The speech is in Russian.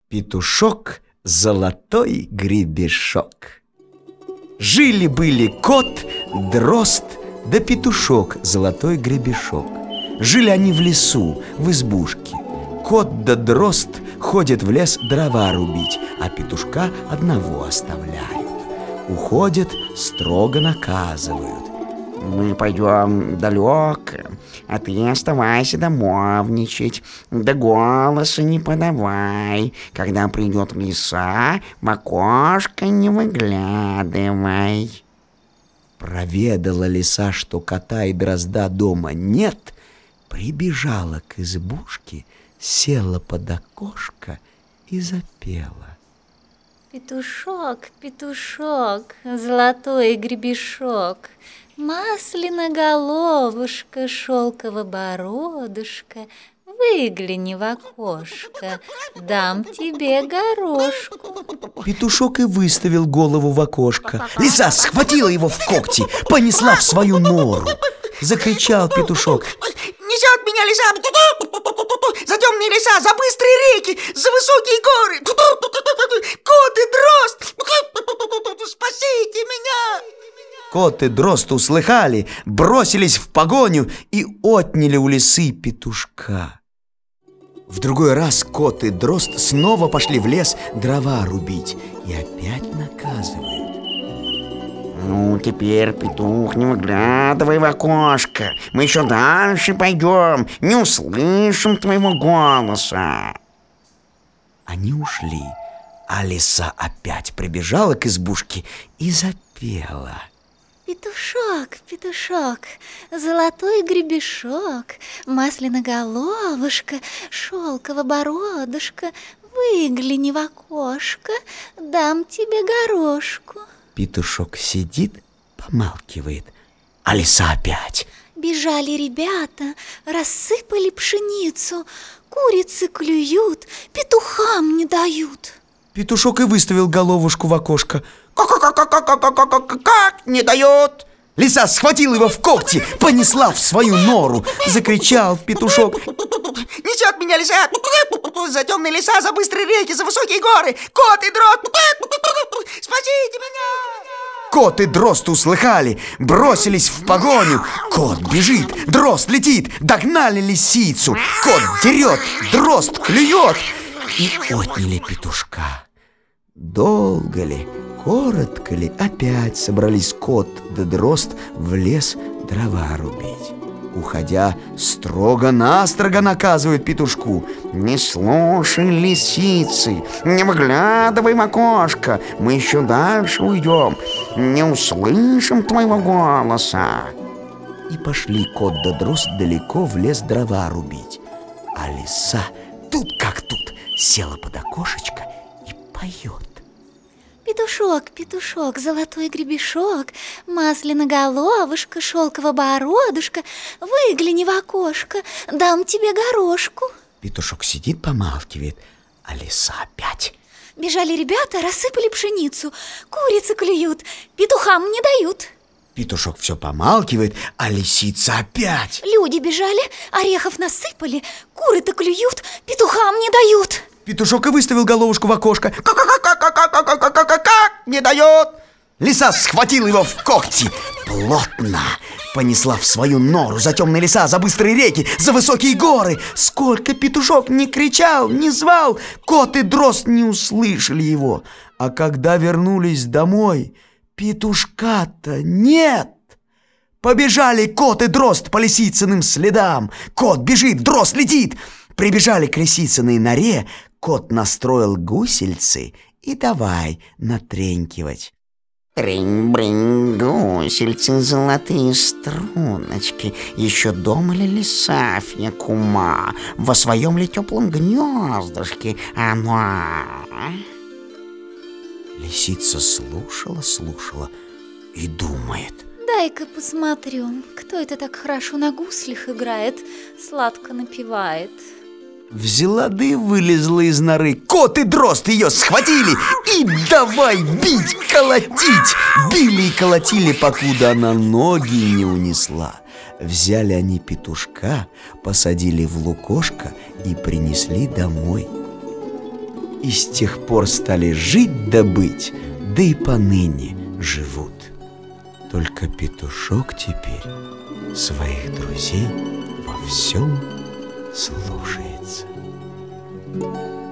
Петушок, золотой гребешок. Жили-были кот, дрозд да петушок, золотой гребешок. Жили они в лесу, в избушке. Кот да дрозд ходят в лес дрова рубить, а петушка одного оставляют. Уходят, строго наказывают. Мы пойдем далеко, а ты оставайся домовничать. Да голоса не подавай. Когда придет лиса, в окошко не выглядывай. Проведала лиса, что кота и дрозда дома нет, прибежала к избушке, села под окошко и запела. Петушок, петушок, золотой гребешок, Масляноголовушка, шелково-бородушка, выгляни в окошко, дам тебе горошку. Петушок и выставил голову в окошко. Лиса схватила его в когти, понесла в свою нору. Закричал петушок: несет меня лиса за темные леса, за быстрые реки, за высокие горы. Кот и дрозд, спасите меня! Кот и дрозд услыхали, бросились в погоню и отняли у лисы петушка. В другой раз кот и дрозд снова пошли в лес дрова рубить и опять наказывают. Ну, теперь, петух, не выглядывай в окошко. Мы еще дальше пойдем, не услышим твоего голоса. Они ушли, а лиса опять прибежала к избушке и запела. Петушок, петушок, золотой гребешок, Масляноголовушка, шелково-бородушка, выгляни в окошко, дам тебе горошку. Петушок сидит, помалкивает, а лиса опять. Бежали ребята, рассыпали пшеницу, курицы клюют, петухам не дают. Петушок и выставил головушку в окошко. Как не дает? Лиса схватила его в когти, понесла в свою нору. Закричал петушок: несет меня лиса за темные леса, за быстрые реки, за высокие горы. Кот и дрозд, спасите меня! Кот и дрозд услыхали, бросились в погоню. Кот бежит, дрозд летит, догнали лисицу. Кот дерет, дрозд клюет, и отняли петушка. Долго ли, коротко ли, опять собрались кот да дрозд в лес дрова рубить. Уходя, строго-настрого наказывают петушку: не слушай лисицы, не выглядывай в окошко, мы еще дальше уйдем, не услышим твоего голоса. И пошли кот да дрозд далеко в лес дрова рубить. А лиса тут как тут села под окошечко и поет. Петушок, петушок, золотой гребешок, Масляноголовушка, шелково-бородушка, выгляни в окошко, дам тебе горошку. Петушок сидит, помалкивает, а лиса опять. Бежали ребята, рассыпали пшеницу, курицы клюют, петухам не дают. Петушок все помалкивает, а лисица опять. Люди бежали, орехов насыпали, куры-то клюют, петухам не дают. Петушок и выставил головушку в окошко. Как не дает? Лиса схватила его в когти, плотно понесла в свою нору за темные леса, за быстрые реки, за высокие горы. Сколько петушок не кричал, не звал, кот и дрозд не услышали его. А когда вернулись домой, петушка-то нет. Побежали кот и дрозд по лисицыным следам. Кот бежит, дрозд летит. Прибежали к лисицыной норе, кот настроил гусельцы и давай натренькивать. Трынь-брынь, гусельцы, золотые струночки. Еще дома ли лиса кума? Во своем ли теплом гнездышке она? Лисица слушала и думает: дай-ка посмотрю, кто это так хорошо на гуслях играет, сладко напевает. Взяла да и вылезла из норы. Кот и дрозд ее схватили и давай бить, колотить. Били и колотили, покуда она ноги не унесла. Взяли они петушка, посадили в лукошко и принесли домой. и с тех пор стали жить да быть, да и поныне живут. Только петушок теперь своих друзей во всем слушается.